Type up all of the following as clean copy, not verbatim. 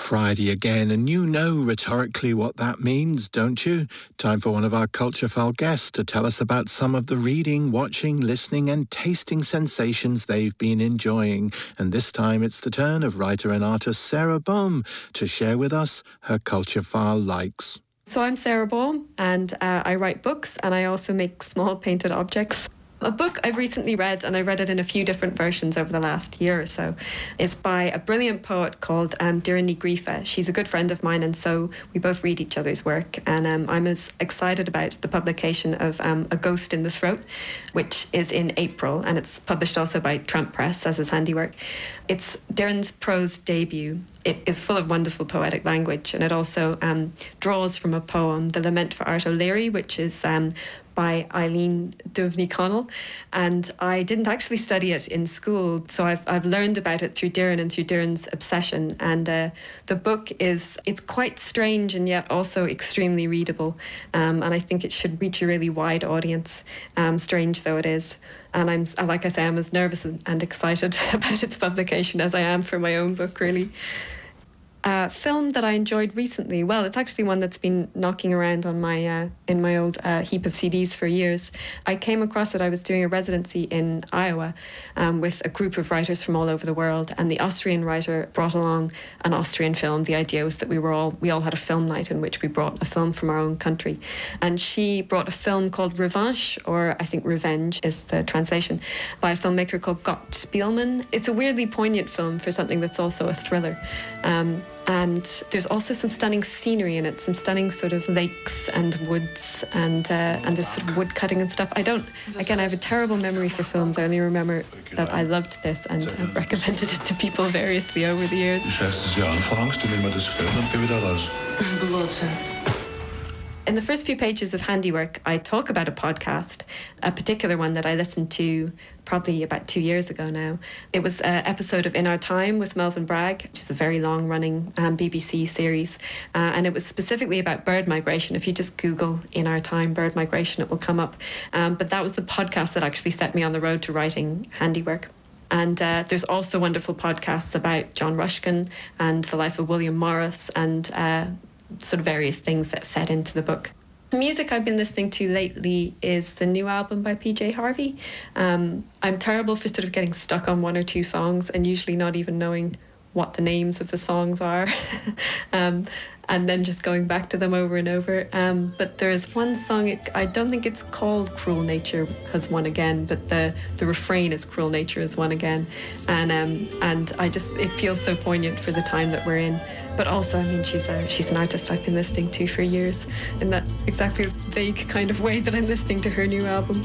Friday again, and you know rhetorically what that means, don't you? Time for one of our Culturephile guests to tell us about some of the reading, watching, listening and tasting sensations they've been enjoying. And this time it's the turn of writer and artist Sarah Bohm to share with us her Culturephile likes. So I'm Sarah Bohm, and I write books, and I also make small painted objects. A book I've recently read, and I read it in a few different versions over the last year or so, is by a brilliant poet called Doireann Ní Ghríofa. She's a good friend of mine, and so we both read each other's work. And I'm as excited about the publication of A Ghost in the Throat, which is in April, and it's published also by Tramp Press as his handiwork. It's Doireann's prose debut. It is full of wonderful poetic language, and it also draws from a poem, The Lament for Art O'Leary, which is by Eileen Duvney Connell. And I didn't actually study it in school, so I've learned about it through Doireann and through Doireann's obsession. And the book it's quite strange and yet also extremely readable. And I think it should reach a really wide audience, strange though it is. And like I say, I'm as nervous and excited about its publication as I am for my own book, really. Film that I enjoyed recently, well, it's actually one that's been knocking around on my in my old heap of CDs for years. I came across it. I was doing a residency in Iowa with a group of writers from all over the world, and the Austrian writer brought along an Austrian film. The idea was that we all had a film night in which we brought a film from our own country, and she brought a film called Revanche, or I think Revenge is the translation, by a filmmaker called Gott Spielmann. It's a weirdly poignant film for something that's also a thriller. And there's also some stunning scenery in it, some stunning sort of lakes and woods, and there's sort of wood cutting and stuff. I have a terrible memory for films. I only remember that I loved this and have recommended it to people variously over the years. In the first few pages of Handiwork, I talk about a podcast, a particular one that I listened to probably about 2 years ago now. It was an episode of In Our Time with Melvyn Bragg, which is a very long-running BBC series, and it was specifically about bird migration. If you just Google In Our Time bird migration, it will come up. But that was the podcast that actually set me on the road to writing Handiwork. And there's also wonderful podcasts about John Ruskin and the life of William Morris and sort of various things that fed into the book. The music I've been listening to lately is the new album by PJ Harvey. I'm terrible for sort of getting stuck on one or two songs and usually not even knowing what the names of the songs are and then just going back to them over and over. But there is one song, I don't think it's called Cruel Nature Has Won Again, but the refrain is Cruel Nature Has Won Again. And it feels so poignant for the time that we're in. But also, I mean, she's an artist I've been listening to for years in that exactly vague kind of way that I'm listening to her new album.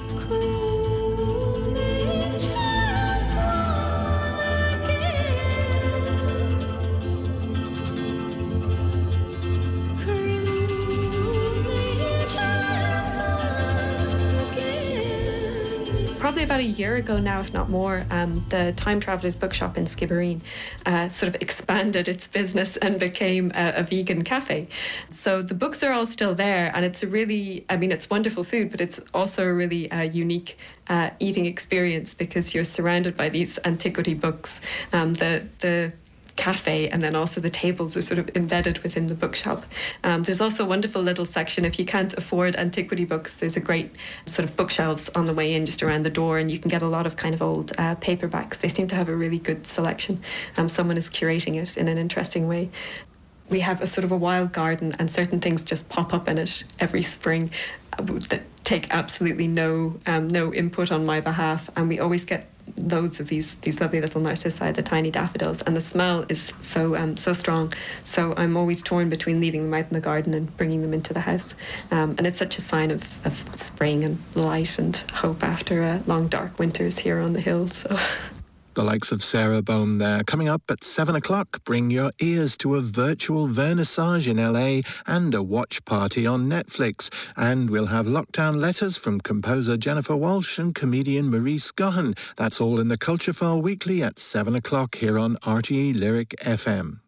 Probably about a year ago now, if not more, the Time Travellers Bookshop in Skibbereen sort of expanded its business and became a vegan cafe. So the books are all still there, and it's it's wonderful food, but it's also a really unique eating experience because you're surrounded by these antiquity books. The cafe and then also the tables are sort of embedded within the bookshop. There's also a wonderful little section, if you can't afford antiquity books, there's a great sort of bookshelves on the way in just around the door, and you can get a lot of kind of old paperbacks. They seem to have a really good selection. Someone is curating it in an interesting way. We have a sort of a wild garden, and certain things just pop up in it every spring that take absolutely no input on my behalf, and we always get loads of these lovely little narcissi, the tiny daffodils, and the smell is so strong. So I'm always torn between leaving them out in the garden and bringing them into the house. And it's such a sign of spring and light and hope after long dark winters here on the hill. So. The likes of Sarah Bohm there. Coming up at 7 o'clock, bring your ears to a virtual vernissage in LA and a watch party on Netflix. And we'll have lockdown letters from composer Jennifer Walsh and comedian Marie Scohan. That's all in the Culturephile Weekly at 7 o'clock here on RTE Lyric FM.